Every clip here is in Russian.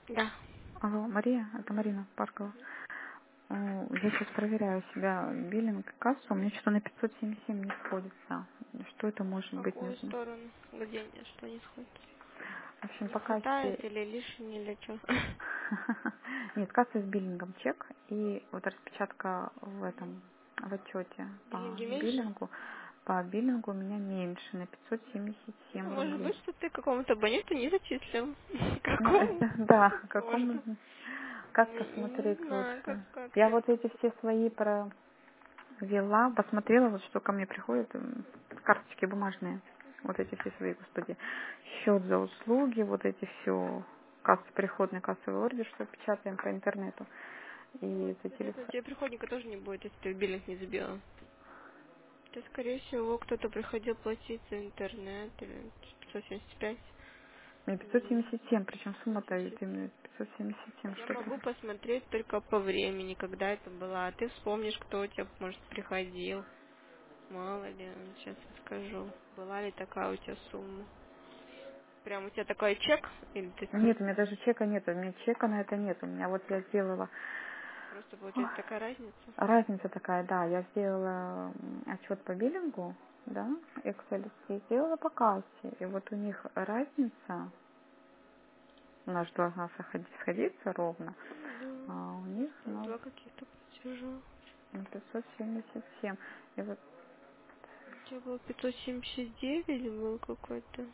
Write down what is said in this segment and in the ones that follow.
Да. Алло, Мария, это Марина Паркова. Я сейчас проверяю у себя биллинг кассу, у меня что-то на 577 не сходится. Что это В может быть какую нужно? сторону? Где что не сходит? В общем, Не по хватает кассе... или лишнее, или что? Нет, касса с биллингом чек и вот распечатка в этом, в отчете по Деньги меньше? биллингу. По биллингу у меня меньше, на 577 Ну, может рублей. быть, что ты какому-то абоненту не зачислил. Ну, Какому? это, да, какому... Возможно. Как Не посмотреть знаю, лучше? как Я тебе. вот эти все свои провела, посмотрела, вот что ко мне приходят, карточки бумажные. Вот эти все свои, господи. Счет за услуги, вот эти все приходный кассовый ордер, что печатаем по интернету. Ну, И за соответственно, телефон. тебе приходника тоже не будет, если ты биллинг не забила. То, скорее всего, кто-то приходил платить за интернет или 575. Мне И 577, причем сумма-то ведь 570. именно 577, Я что могу это? посмотреть только по времени, когда это было. А ты вспомнишь, кто у тебя, может, приходил. Мало ли, сейчас я скажу. Была ли такая у тебя сумма? Прям у тебя такой чек? Или ты Нет, у меня даже чека нет, у меня чека на это нет. У меня вот я сделала. просто Ой, получается такая разница? разница такая, да, я сделала отчет по биллингу, да, Excel, и сделала по кассе. И вот у них разница, у нас же должна сходиться ровно, Да. а у них Просто там ну, два каких-то платежа. на 577. И вот У тебя был 579 был какой-то?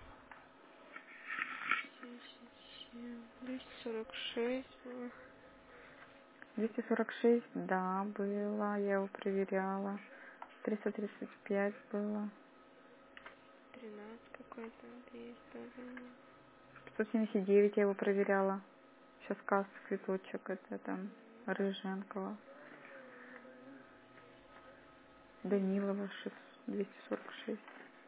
77, 246 было. 246, да, было, я его проверяла. 335 было. 13 какой-то, 200 тоже нет. 579 я его проверяла. Сейчас касса, цветочек, это там Рыженкова. Данилова 246.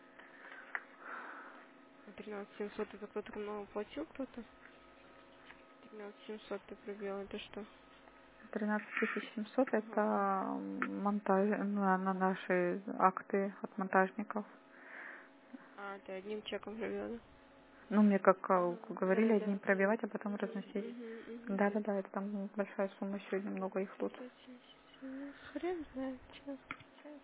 А 13 700 это кто-то много платил кто-то? 13 700 ты пробил, это что? 13700 Ага. это монтаж на наши акты от монтажников. А, ты одним чеком пробил, да? Ну, мне как Ага. говорили, одним Да-да-да, поняла. пробивать, а потом разносить. Угу. Да-да-да, это там большая сумма сегодня, много их тут. 577, хрен знает, честно.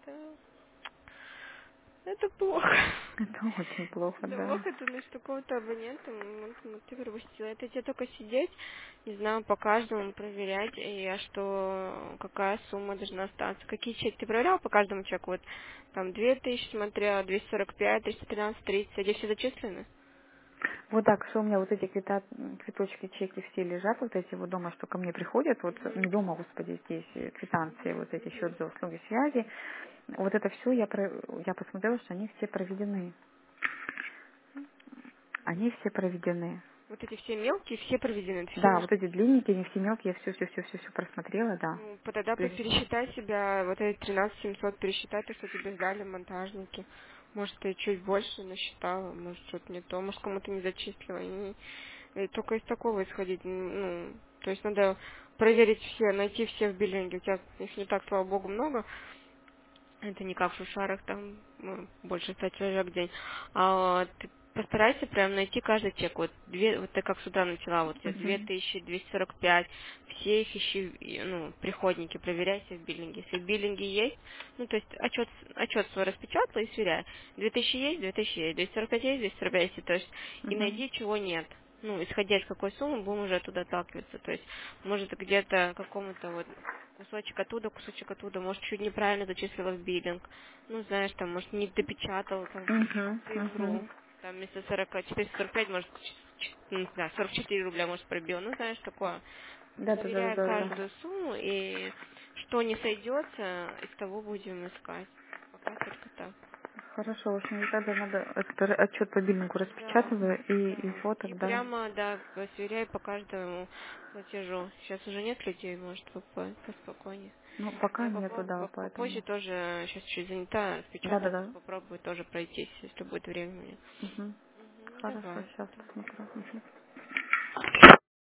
Это плохо. Это очень плохо, Это да. плохо, ты значит, какого-то абонента ты пропустила. Это тебе только сидеть, не знаю, по каждому проверять, и какая сумма должна остаться. Какие чеки ты проверяла по каждому чеку? Вот там 2000 смотрела, 245, 313, 30, эти все зачислены? Вот так, что у меня вот эти цветочки, чеки все лежат, вот эти вот дома, что ко мне приходят, вот не дома, господи, здесь квитанции, вот эти счет за услуги связи, вот это все я посмотрела, что они все проведены. Они все проведены. Вот эти все мелкие, все проведены, это все Да, на. вот эти длинненькие, они все мелкие, я все просмотрела, да. Ну, тогда Пере- пересчитай себя, вот эти 13 700 пересчитай, то, что тебе сдали монтажники. Может, ты чуть больше насчитала, может, что-то не то, может, кому-то не зачислила. И только из такого исходить, ну, то есть надо проверить все, найти все в биллинге. У тебя, если не так, слава богу, много, это не как в шушарах, там больше 100 человек в день. А ты постарайся прям найти каждый чек. Вот ты как с утра начала, вот у тебя Мгм. 2245, все их ищи, ну, приходники, проверяйся в биллинге. Если в биллинге есть, ну, то есть отчет свой распечатала и сверяй. 2000 есть, 2000 есть, 245 есть, 245 есть, то есть и Мгм. найди, чего нет. Ну, исходя из какой суммы, будем уже оттуда отталкиваться. То есть, может, где-то какому-то вот кусочек оттуда, может, чуть неправильно зачислила в биллинг. Ну, знаешь, там, может, не допечатала там Мгм. Мгм. цифру. Там вместо 445, может, ну, не знаю, 44 рубля, может, пробил. Ну, знаешь, такое. Да, да, да, Сверяй да, да. каждую сумму, и что не сойдется, из того будем искать. Пока только так. Хорошо, в общем, я тогда надо этот отчет по биллингу Да, распечатываю и да. его И тогда. прямо, да, сверяй по каждому платежу. Сейчас уже нет людей, может, поспокойнее. Ну, Но пока я нету, попробую, да, попозже поэтому. тоже, сейчас чуть занята, Да, да, распечатаю, да. попробую тоже пройтись, если будет время у меня. Угу. Угу, Хорошо, давай. сейчас посмотрю. Мгм.